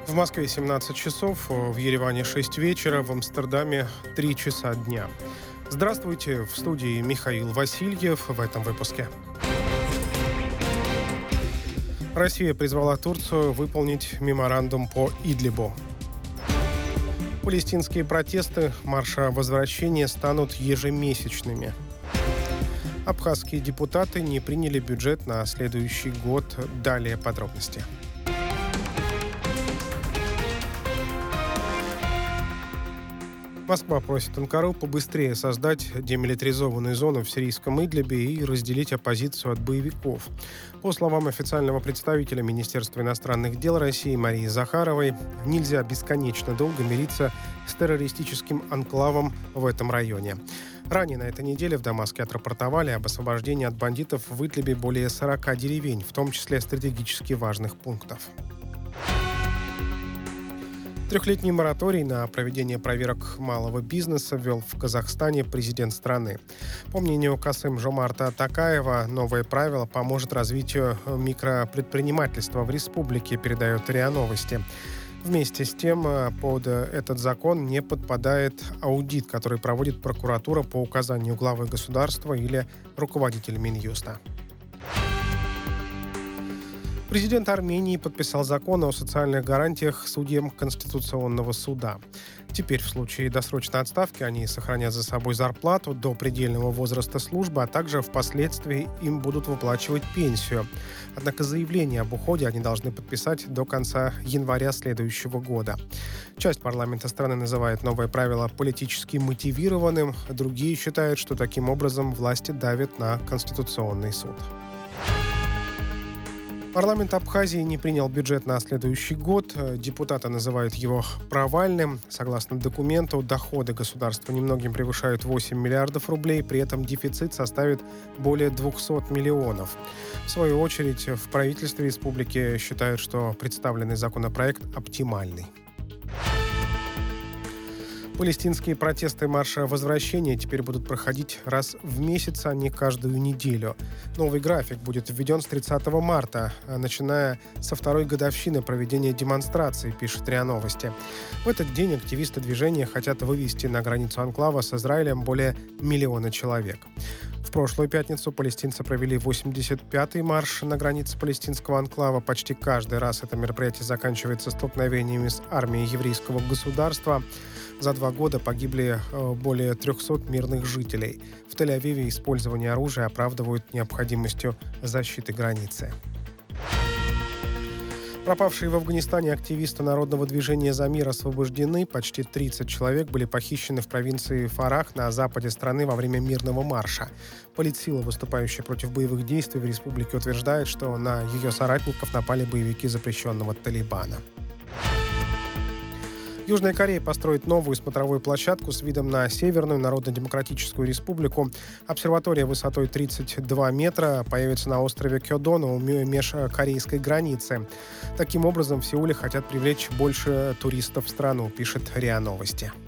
В Москве 17 часов, в Ереване 6 вечера, в Амстердаме 3 часа дня. Здравствуйте, в студии Михаил Васильев в этом выпуске. Россия призвала Турцию выполнить меморандум по Идлибу. Палестинские протесты марша возвращения станут ежемесячными. Абхазские депутаты не приняли бюджет на следующий год. Далее подробности. Москва просит Анкару побыстрее создать демилитаризованную зону в сирийском Идлибе и разделить оппозицию от боевиков. По словам официального представителя Министерства иностранных дел России Марии Захаровой, нельзя бесконечно долго мириться с террористическим анклавом в этом районе. Ранее на этой неделе в Дамаске отрапортовали об освобождении от бандитов в Идлибе более 40 деревень, в том числе стратегически важных пунктов. Трехлетний мораторий на проведение проверок малого бизнеса ввел в Казахстане президент страны. По мнению Касым-Жомарта Токаева, новое правило поможет развитию микропредпринимательства в республике, передает РИА Новости. Вместе с тем, под этот закон не подпадает аудит, который проводит прокуратура по указанию главы государства или руководителя Минюста. Президент Армении подписал закон о социальных гарантиях судьям Конституционного суда. Теперь в случае досрочной отставки они сохранят за собой зарплату до предельного возраста службы, а также впоследствии им будут выплачивать пенсию. Однако заявление об уходе они должны подписать до конца января следующего года. Часть парламента страны называет новое правило политически мотивированным, другие считают, что таким образом власти давят на Конституционный суд. Парламент Абхазии не принял бюджет на следующий год. Депутаты называют его провальным. Согласно документу, доходы государства немногим превышают 8 миллиардов рублей, при этом дефицит составит более 200 миллионов. В свою очередь, в правительстве республики считают, что представленный законопроект оптимальный. Палестинские протесты марша возвращения теперь будут проходить раз в месяц, а не каждую неделю. Новый график будет введен с 30 марта, начиная со второй годовщины проведения демонстраций, пишет РИА Новости. В этот день активисты движения хотят вывести на границу анклава с Израилем более 1 миллиона человек. В прошлую пятницу палестинцы провели 85-й марш на границе палестинского анклава. Почти каждый раз это мероприятие заканчивается столкновениями с армией еврейского государства. За 2 года погибли более 300 мирных жителей. В Тель-Авиве использование оружия оправдывают необходимостью защиты границы. Пропавшие в Афганистане активисты народного движения «За мир» освобождены. Почти 30 человек были похищены в провинции Фарах на западе страны во время мирного марша. Политсила, выступающая против боевых действий в республике, утверждает, что на ее соратников напали боевики запрещенного Талибана. Южная Корея построит новую смотровую площадку с видом на Северную Народно-Демократическую Республику. Обсерватория высотой 32 метра появится на острове Кёдон у межкорейской границы. Таким образом, в Сеуле хотят привлечь больше туристов в страну, пишет РИА Новости.